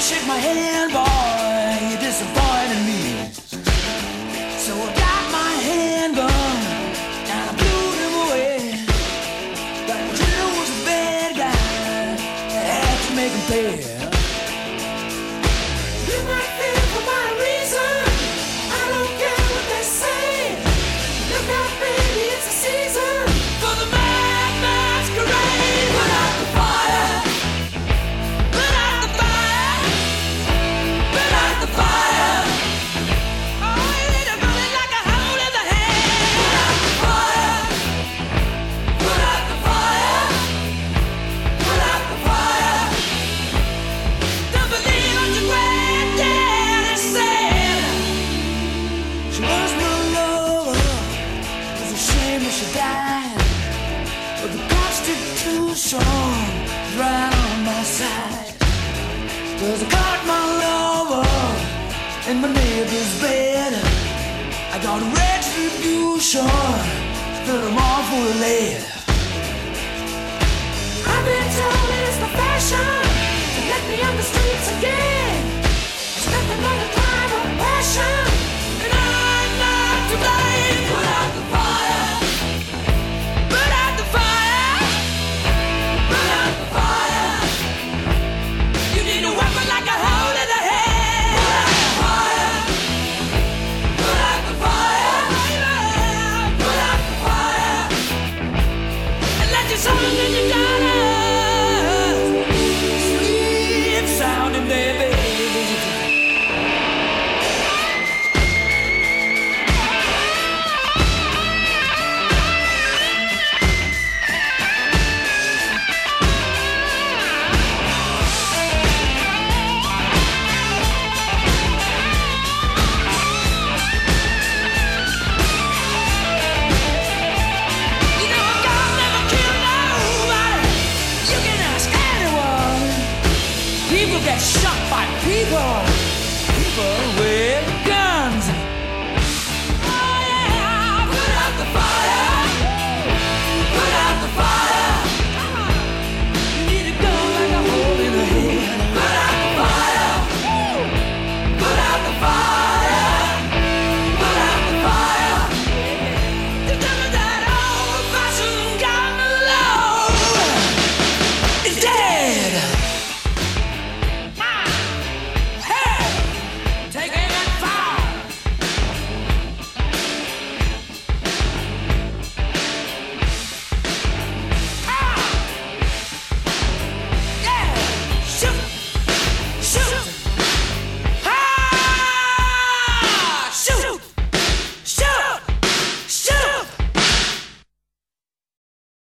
shake my hand, boy, you disappointed me. So I got my handgun and I blew him away. But Jill was a bad guy, I had to make him pay. You might think for my reason, I don't care what they say. Look out, baby, it's a season for the mad masquerade. Put out the fire. Put out the fire. Put out the fire. Oh, it'll burn it like a hole in the head. Put out the fire. Put out the fire. Put out the fire. Don't believe what your granddaddy said. She was my lover. It was a shame that she died. But the Constitution is right on my side. 'Cause I caught my lover in my neighbor's bed. I got a retribution, split them all full of lead. I've been told it's the fashion to let me on the streets again. It's nothing but a crime of passion.